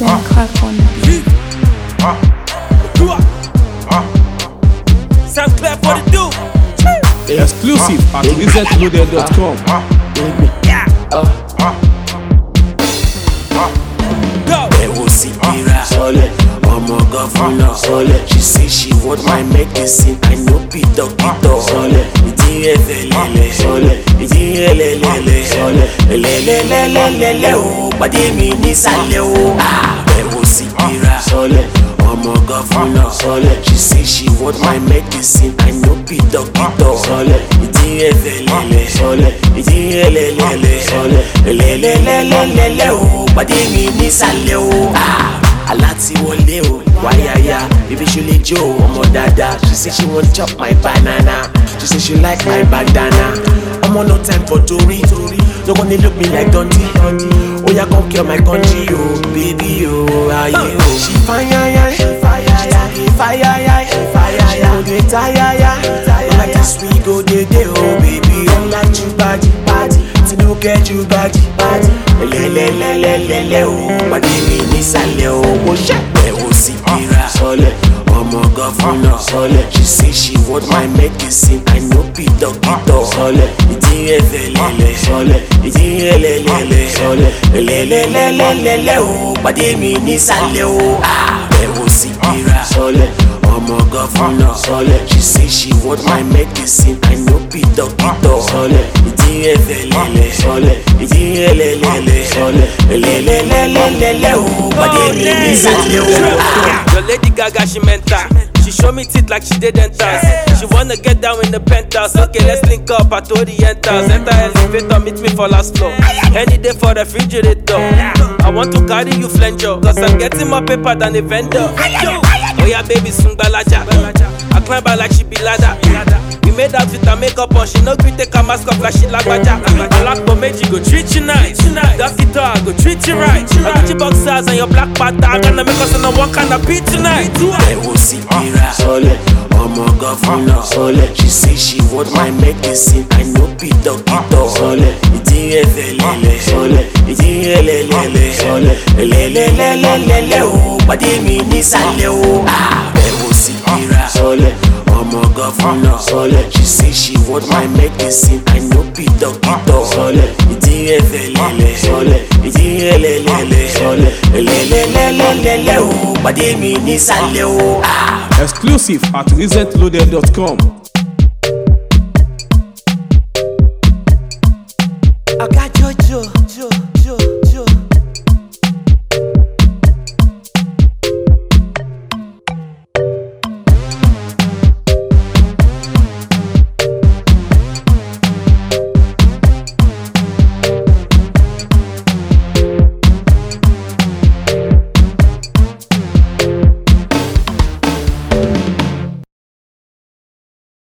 Zen crack on the beat. Sound clear for the dude. Exclusive at resetloaded.com. Yeah. Go. Solid, ọmọ governor. Solid, she say she want my medicine. I no be doctor. Solid, ìdíyẹ fẹlẹlẹ. Solid, ìdíyẹ lẹlẹlẹ. Solid, lẹlẹlẹlẹlẹ o. Pàdé mi nísàlẹ̀ o. Ẹ̀wò sí bíra. Solid, ọmọ governor. Solid, she say she want my medicine. I no be doctor. Solid, ìdíyẹ fẹlẹlẹ. Solid, ìdíyẹ lẹlẹlẹ. Solid, lẹlẹlẹlẹlẹ o. Pàdé mi nísàlẹ̀ o. Aláti wọlé o, wáyáyá, baby ṣe lè jó ọmọ dáadáa. She say she wan chop my banana, she say she like my bandana. Ọmọ no time for tori, no gonna look me like Dundee. Oya come cure my country o, baby o, aye o. She fine yaya, she fire yaya, she go dey tire. Like this we go dey o, baby. Unlike you bad, no get you bad. Lelelelelele o, pàdé mi nísàlẹ̀ o. Mo ṣe ẹ̀wò sí bíra. Solid, ọmọ governor. Solid, she say she want my medicine. I no be doctor. Solid, ìdíyẹ fẹlẹlẹ. Solid, ìdíyẹ lẹlẹlẹ. Solid, lẹlẹlẹlẹlẹ o, pàdé mi nísàlẹ̀ o. Ẹ̀wò sí bíra. Solid, ọmọ governor. Solid, she say she want my medicine. I no be doctor. Solid, ìdíyẹ fẹlẹlẹ. Solid, ìdíyẹ lẹlẹlẹ. Solid, lẹlẹlẹlẹlẹ o, pàdé mi nísàlẹ̀ o. Your Lady Gaga, she mental. She show me teeth like she did dentals. She wanna get down in the penthouse. Okay, let's link up at all the enters. Enter elevator, meet me for last floor. Any day for refrigerator. I want to carry you flanger, cause I'm getting more paper than a vendor. Oh yeah, baby, swing balaja. I climb her like she be ladder. We made out with her makeup on. She no gree take her mask off like she lagbaja. I like for Meji, go treat you nice. That guitar, go treat you right. I got your boxers and your black pata. I'm gonna make us on a one kind of beat tonight. Ẹ̀wò sí bíra. Solid, ọmọ governor. Solid, she say she want my medicine. I no be doctor. Solid, ìdíyẹ fẹlẹlẹ. Solid, ìdíyẹ lẹlẹlẹ. Solid, lẹlẹlẹlẹlẹ o, pàdé mi nísàlẹ̀ o. Ẹ̀wò sí bíra. Solid, ọmọ governor. Solid, she say she want my medicine. I no be doctor. Solid, ìdíyẹ fẹlẹlẹ. Solid, ìdíyẹ lẹlẹlẹ. Solid, lẹlẹlẹlẹlẹ o, pàdé mi nísàlẹ̀ o. Exclusive at resetloaded.com.